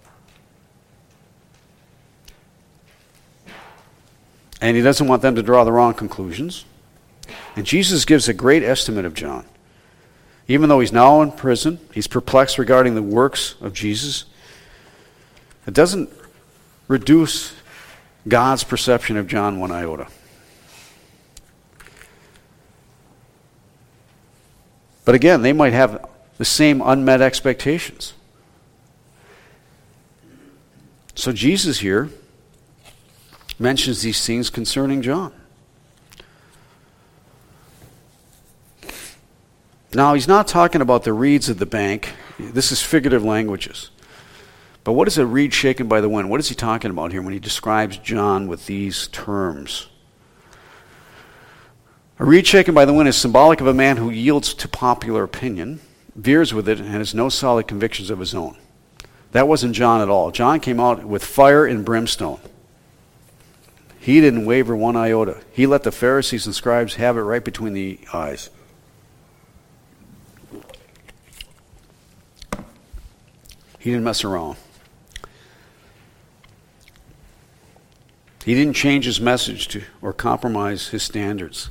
And he doesn't want them to draw the wrong conclusions. And Jesus gives a great estimate of John. Even though he's now in prison, he's perplexed regarding the works of Jesus. It doesn't reduce God's perception of John one iota. But again, they might have the same unmet expectations. So Jesus here mentions these things concerning John. Now, he's not talking about the reeds of the bank. This is figurative languages. But what is a reed shaken by the wind? What is he talking about here when he describes John with these terms? A reed shaken by the wind is symbolic of a man who yields to popular opinion, veers with it, and has no solid convictions of his own. That wasn't John at all. John came out with fire and brimstone. He didn't waver one iota. He let the Pharisees and scribes have it right between the eyes. He didn't mess around. He didn't change his message to or compromise his standards.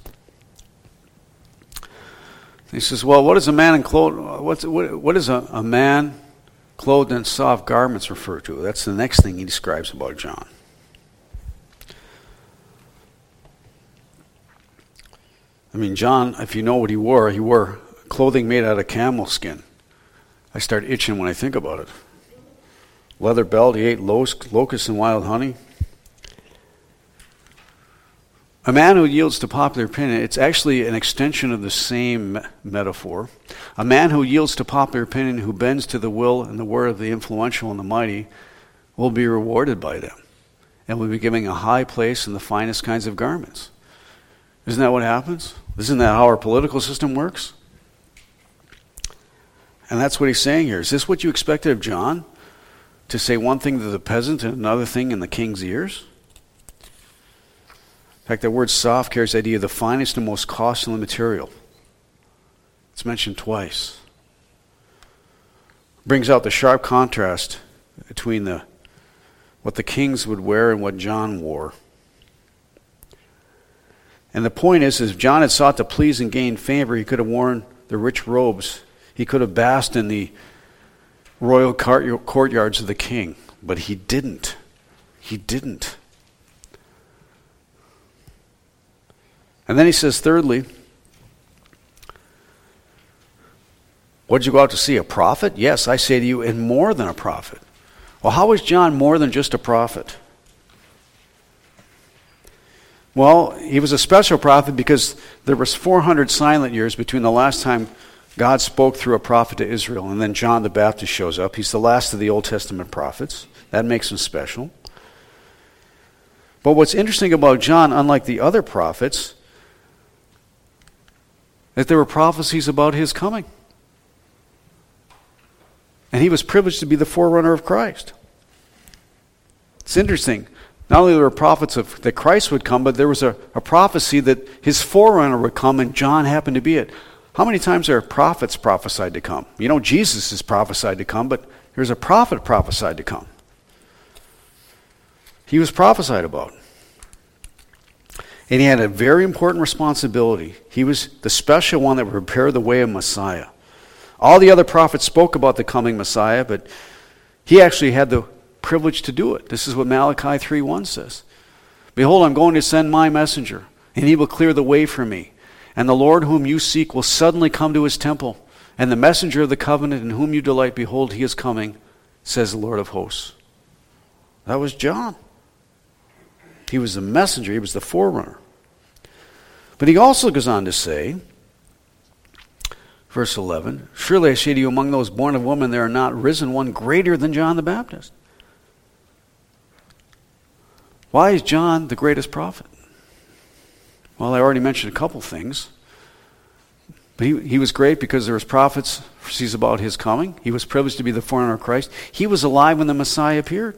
He says, well, what is a man in clothes? What's, what, what is a, a man clothed in soft garments refer to? That's the next thing he describes about John. I mean, John, if you know what he wore, he wore clothing made out of camel skin. I start itching when I think about it. Leather belt, he ate locusts and wild honey. A man who yields to popular opinion, it's actually an extension of the same metaphor. A man who yields to popular opinion, who bends to the will and the word of the influential and the mighty, will be rewarded by them and will be given a high place in the finest kinds of garments. Isn't that what happens? Isn't that how our political system works? And that's what he's saying here. Is this what you expected of John? To say one thing to the peasant and another thing in the king's ears? In fact, that word soft carries the idea of the finest and most costly material. It's mentioned twice. Brings out the sharp contrast between the what the kings would wear and what John wore. And the point is, if John had sought to please and gain favor, he could have worn the rich robes. He could have basked in the royal courtyards of the king. But he didn't. He didn't. And then he says, thirdly, what did you go out to see? A prophet? Yes, I say to you, and more than a prophet. Well, how is John more than just a prophet? Well, he was a special prophet because there was four hundred silent years between the last time God spoke through a prophet to Israel and then John the Baptist shows up. He's the last of the Old Testament prophets. That makes him special. But what's interesting about John, unlike the other prophets, that there were prophecies about his coming. And he was privileged to be the forerunner of Christ. It's interesting. Not only were prophets of that Christ would come, but there was a, a prophecy that his forerunner would come, and John happened to be it. How many times are prophets prophesied to come? You know, Jesus is prophesied to come, but there's a prophet prophesied to come. He was prophesied about. And he had a very important responsibility. He was the special one that would prepare the way of Messiah. All the other prophets spoke about the coming Messiah, but he actually had the privilege to do it. This is what Malachi three one says. Behold, I'm going to send my messenger, and he will clear the way for me. And the Lord whom you seek will suddenly come to his temple. And the messenger of the covenant in whom you delight, behold, he is coming, says the Lord of hosts. That was John. He was the messenger. He was the forerunner. But he also goes on to say, verse eleven, surely I say to you, among those born of woman, there are not risen one greater than John the Baptist. Why is John the greatest prophet? Well, I already mentioned a couple things. But he, he was great because there was prophets sees about his coming. He was privileged to be the forerunner of Christ. He was alive when the Messiah appeared.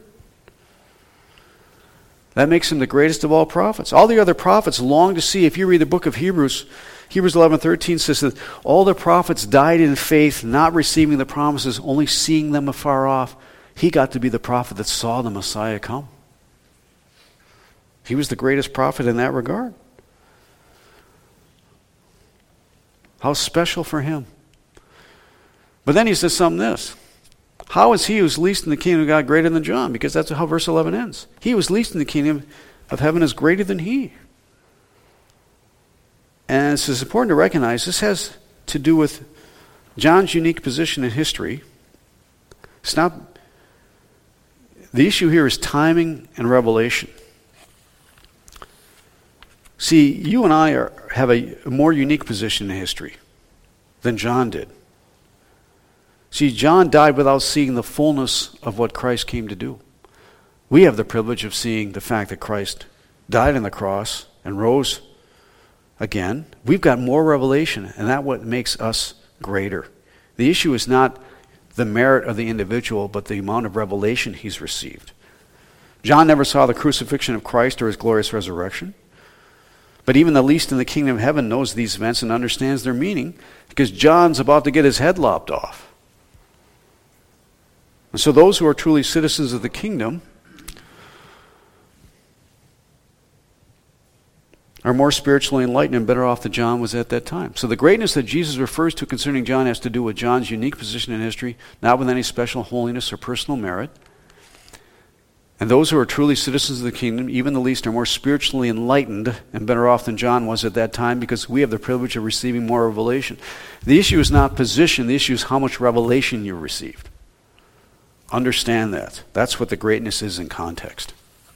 That makes him the greatest of all prophets. All the other prophets long to see. If you read the book of Hebrews, Hebrews eleven thirteen says that all the prophets died in faith, not receiving the promises, only seeing them afar off. He got to be the prophet that saw the Messiah come. He was the greatest prophet in that regard. How special for him. But then he says something this. How is he who's least in the kingdom of God greater than John? Because that's how verse eleven ends. He who is least in the kingdom of heaven is greater than he. And it's important to recognize this has to do with John's unique position in history. It's not, the issue here is timing and revelation. See, you and I are, have a more unique position in history than John did. See, John died without seeing the fullness of what Christ came to do. We have the privilege of seeing the fact that Christ died on the cross and rose again. We've got more revelation, and that's what makes us greater. The issue is not the merit of the individual, but the amount of revelation he's received. John never saw the crucifixion of Christ or his glorious resurrection. But even the least in the kingdom of heaven knows these events and understands their meaning, because John's about to get his head lopped off. And so those who are truly citizens of the kingdom are more spiritually enlightened and better off than John was at that time. So the greatness that Jesus refers to concerning John has to do with John's unique position in history, not with any special holiness or personal merit. And those who are truly citizens of the kingdom, even the least, are more spiritually enlightened and better off than John was at that time, because we have the privilege of receiving more revelation. The issue is not position. The issue is how much revelation you received. Understand that. That's what the greatness is in context.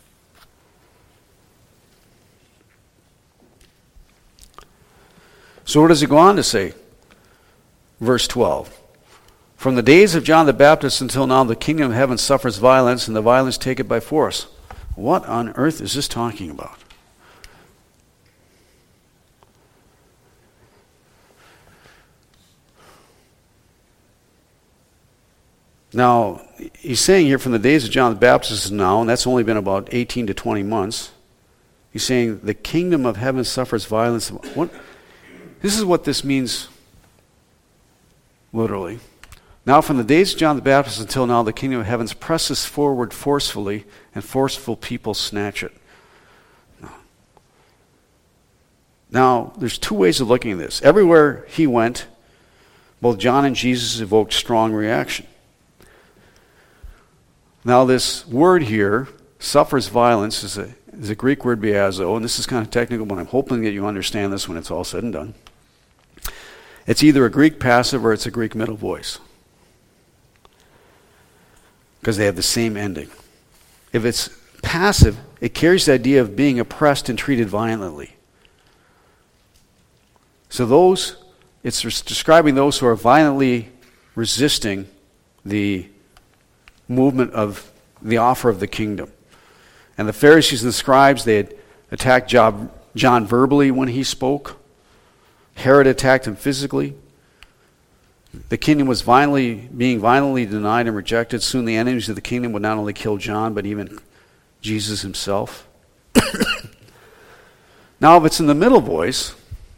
So what does he go on to say? Verse twelve. From the days of John the Baptist until now, the kingdom of heaven suffers violence, and the violence take it by force. What on earth is this talking about? Now, he's saying here from the days of John the Baptist to now, and that's only been about eighteen to twenty months. He's saying the kingdom of heaven suffers violence. What? This is what this means literally. Now, from the days of John the Baptist until now, the kingdom of heaven presses forward forcefully, and forceful people snatch it. Now, there's two ways of looking at this. Everywhere he went, both John and Jesus evoked strong reaction. Now, this word here, suffers violence, is a, is a Greek word biazo, and this is kind of technical, but I'm hoping that you understand this when it's all said and done. It's either a Greek passive or it's a Greek middle voice, because they have the same ending. If it's passive, it carries the idea of being oppressed and treated violently. So those, it's describing those who are violently resisting the movement of the offer of the kingdom. And the Pharisees and the scribes, they had attacked John verbally when he spoke. Herod attacked him physically. The kingdom was violently being violently denied and rejected. Soon the enemies of the kingdom would not only kill John, but even Jesus himself. Now, if it's in the middle voice,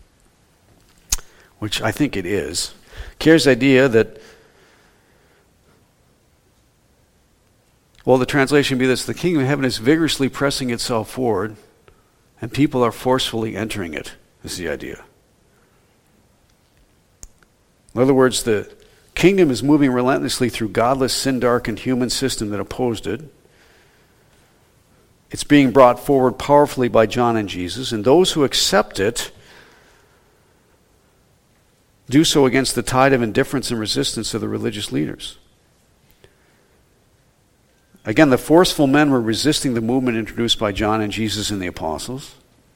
which I think it is, carries the idea that, well, the translation would be this: the kingdom of heaven is vigorously pressing itself forward, and people are forcefully entering it, is the idea. In other words, the kingdom is moving relentlessly through godless, sin-darkened human system that opposed it. It's being brought forward powerfully by John and Jesus, and those who accept it do so against the tide of indifference and resistance of the religious leaders. Again, the forceful men were resisting the movement introduced by John and Jesus and the apostles.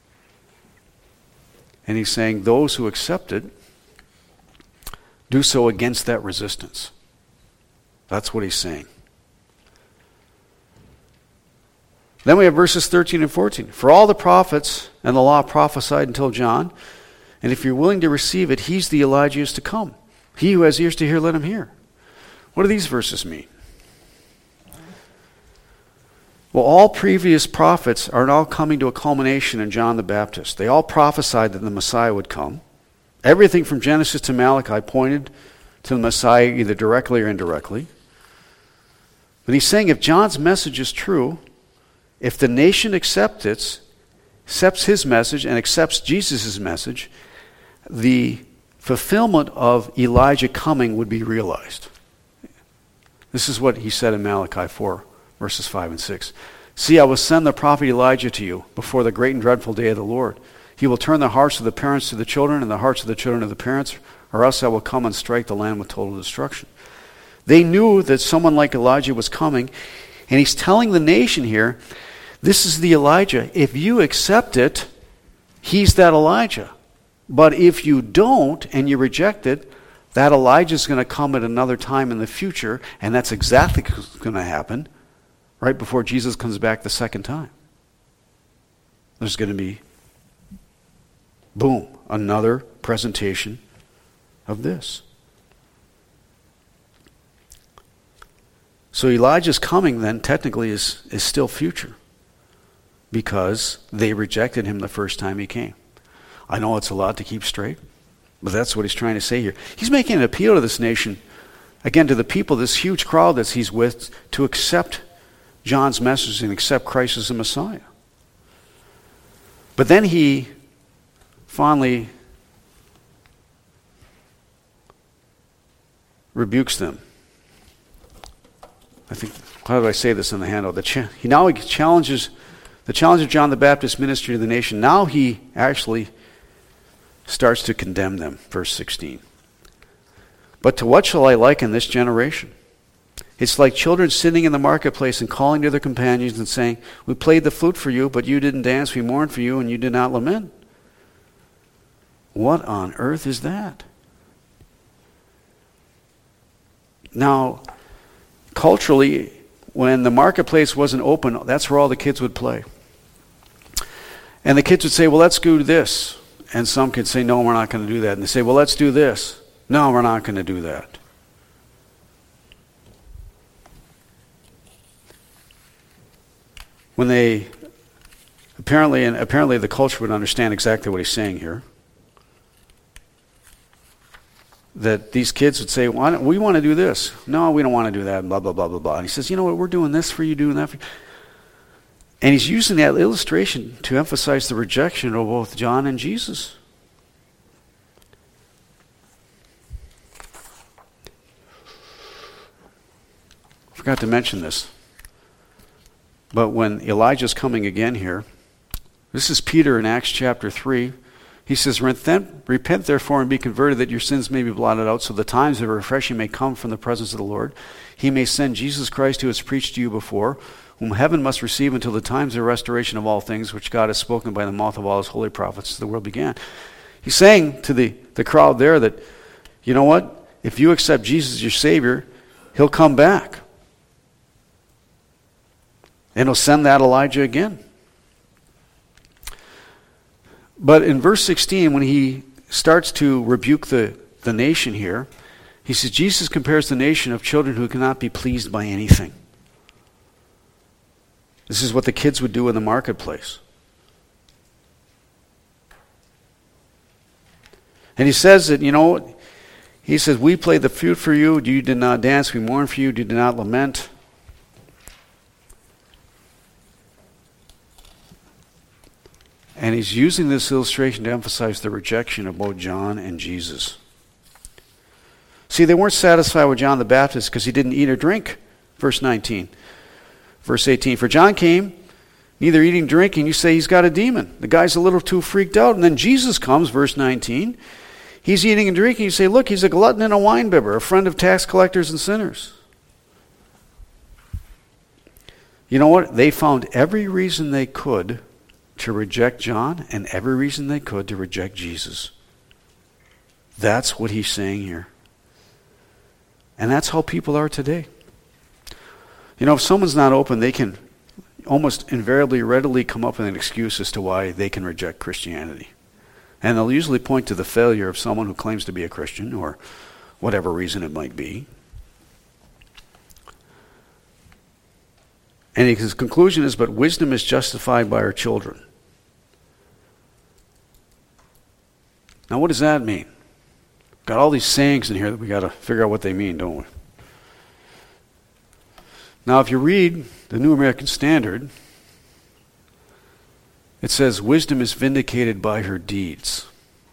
And he's saying those who accept it do so against that resistance. That's what he's saying. Then we have verses thirteen and fourteen. For all the prophets and the law prophesied until John, and if you're willing to receive it, he's the Elijah who is to come. He who has ears to hear, let him hear. What do these verses mean? Well, all previous prophets are now coming to a culmination in John the Baptist. They all prophesied that the Messiah would come. Everything from Genesis to Malachi pointed to the Messiah either directly or indirectly. But he's saying if John's message is true, if the nation accepts it, accepts his message and accepts Jesus' message, the fulfillment of Elijah coming would be realized. This is what he said in Malachi four, verses five and six. See, I will send the prophet Elijah to you before the great and dreadful day of the Lord. He will turn the hearts of the parents to the children and the hearts of the children to the parents, or else I will come and strike the land with total destruction. They knew that someone like Elijah was coming, and he's telling the nation here, this is the Elijah. If you accept it, he's that Elijah. But if you don't and you reject it, that Elijah is going to come at another time in the future, and that's exactly what's going to happen right before Jesus comes back the second time. There's going to be, boom, another presentation of this. So Elijah's coming then technically is, is still future because they rejected him the first time he came. I know it's a lot to keep straight, but that's what he's trying to say here. He's making an appeal to this nation, again, to the people, this huge crowd that he's with, to accept John's message and accept Christ as the Messiah. But then he finally rebukes them. I think, how do I say this in the handout? The cha- he now challenges, the challenge of John the Baptist's ministry to the nation. Now he actually starts to condemn them. Verse sixteen. But to what shall I liken this generation? It's like children sitting in the marketplace and calling to their companions and saying, we played the flute for you, but you didn't dance. We mourned for you, and you did not lament. What on earth is that? Now, culturally, when the marketplace wasn't open, that's where all the kids would play. And the kids would say, well, let's do this. And some kids say, no, we're not going to do that. And they say, well, let's do this. No, we're not going to do that. When they, apparently, and apparently the culture would understand exactly what he's saying here. That these kids would say, well, we want to do this. No, we don't want to do that, blah, blah, blah, blah, blah. And he says, you know what, we're doing this for you, doing that for you. And he's using that illustration to emphasize the rejection of both John and Jesus. I forgot to mention this. But when Elijah's coming again here, this is Peter in Acts chapter three. He says, repent therefore and be converted that your sins may be blotted out, so the times of refreshing may come from the presence of the Lord. He may send Jesus Christ who has preached to you before, whom heaven must receive until the times of restoration of all things, which God has spoken by the mouth of all his holy prophets since the world began. He's saying to the, the crowd there that, you know what? If you accept Jesus as your Savior, he'll come back. And he'll send that Elijah again. But in verse sixteen, when he starts to rebuke the, the nation here, he says, Jesus compares the nation of children who cannot be pleased by anything. This is what the kids would do in the marketplace. And he says that, you know, he says, we played the flute for you, you did not dance, we mourned for you, you did not lament. And he's using this illustration to emphasize the rejection of both John and Jesus. See, they weren't satisfied with John the Baptist because he didn't eat or drink. Verse nineteen. Verse eighteen. For John came, neither eating nor drinking, you say he's got a demon. The guy's a little too freaked out. And then Jesus comes, verse nineteen. He's eating and drinking. You say, look, he's a glutton and a winebibber, a friend of tax collectors and sinners. You know what? They found every reason they could to reject John and every reason they could to reject Jesus. That's what he's saying here. And that's how people are today. You know, if someone's not open, they can almost invariably readily come up with an excuse as to why they can reject Christianity. And they'll usually point to the failure of someone who claims to be a Christian or whatever reason it might be. And his conclusion is, but wisdom is justified by her children. Now what does that mean? Got all these sayings in here that we got to figure out what they mean, don't we? Now if you read the New American Standard, it says, wisdom is vindicated by her deeds.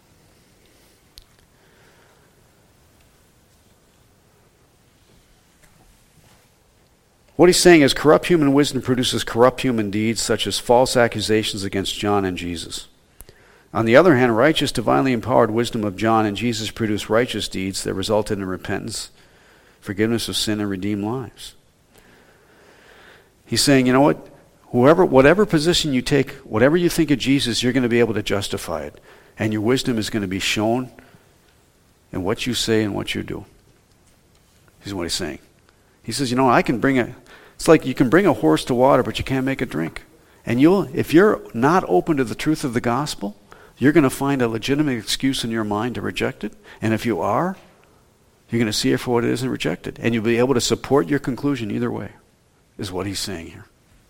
What he's saying is corrupt human wisdom produces corrupt human deeds, such as false accusations against John and Jesus. On the other hand, righteous, divinely empowered wisdom of John and Jesus produced righteous deeds that resulted in repentance, forgiveness of sin, and redeemed lives. He's saying, you know what? Whoever, whatever position you take, whatever you think of Jesus, you're going to be able to justify it. And your wisdom is going to be shown in what you say and what you do. This is what he's saying. He says, you know, I can bring a, it's like you can bring a horse to water, but you can't make it drink. And you'll, if you're not open to the truth of the gospel, you're going to find a legitimate excuse in your mind to reject it. And if you are, you're going to see it for what it is and reject it. And you'll be able to support your conclusion either way, is what he's saying here.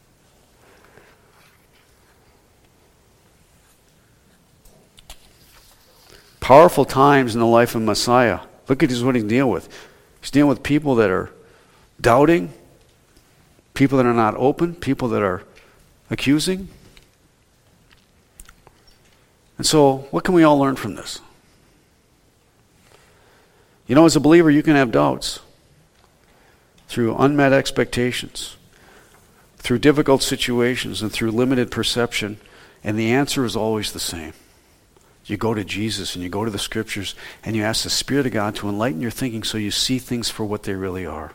Powerful times in the life of Messiah. Look at what he's dealing with. He's dealing with people that are doubting, people that are not open, people that are accusing. And so, what can we all learn from this? You know, as a believer, you can have doubts through unmet expectations, through difficult situations, and through limited perception, and the answer is always the same. You go to Jesus and you go to the Scriptures and you ask the Spirit of God to enlighten your thinking so you see things for what they really are.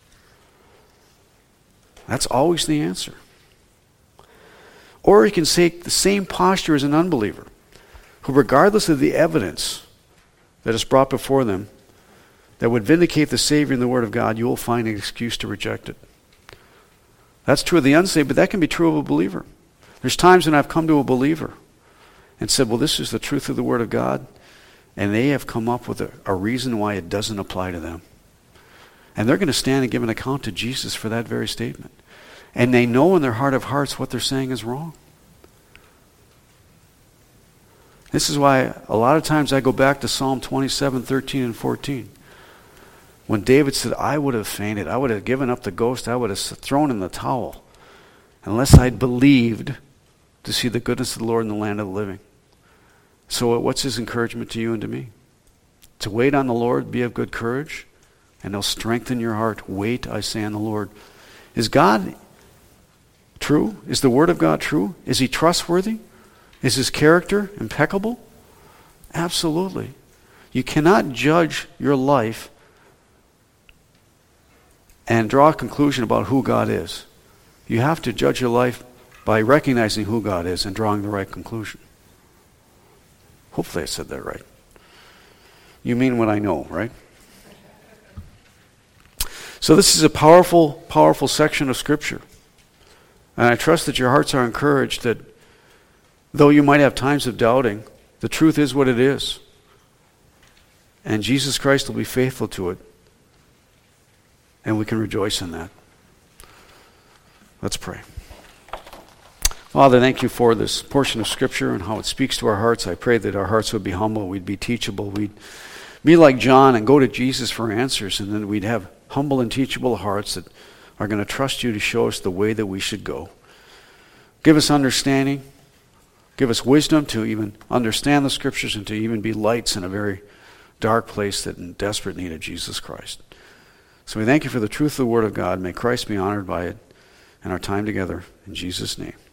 That's always the answer. Or you can take the same posture as an unbeliever, who regardless of the evidence that is brought before them that would vindicate the Savior and the Word of God, you will find an excuse to reject it. That's true of the unsaved, but that can be true of a believer. There's times when I've come to a believer and said, well, this is the truth of the Word of God, and they have come up with a, a reason why it doesn't apply to them. And they're going to stand and give an account to Jesus for that very statement. And they know in their heart of hearts what they're saying is wrong. This is why a lot of times I go back to Psalm twenty-seven, thirteen, and fourteen. When David said, I would have fainted, I would have given up the ghost, I would have thrown in the towel, unless I'd believed to see the goodness of the Lord in the land of the living. So what's his encouragement to you and to me? To wait on the Lord, be of good courage, and he'll strengthen your heart. Wait, I say, on the Lord. Is God true? Is the Word of God true? Is he trustworthy? Is his character impeccable? Absolutely. You cannot judge your life and draw a conclusion about who God is. You have to judge your life by recognizing who God is and drawing the right conclusion. Hopefully I said that right. You mean what I know, right? So this is a powerful, powerful section of Scripture. And I trust that your hearts are encouraged that though you might have times of doubting, the truth is what it is. And Jesus Christ will be faithful to it. And we can rejoice in that. Let's pray. Father, thank you for this portion of Scripture and how it speaks to our hearts. I pray that our hearts would be humble, we'd be teachable, we'd be like John and go to Jesus for answers, and then we'd have humble and teachable hearts that are going to trust you to show us the way that we should go. Give us understanding. Give us wisdom to even understand the Scriptures and to even be lights in a very dark place that in desperate need of Jesus Christ. So we thank you for the truth of the Word of God. May Christ be honored by it and our time together. In Jesus' name.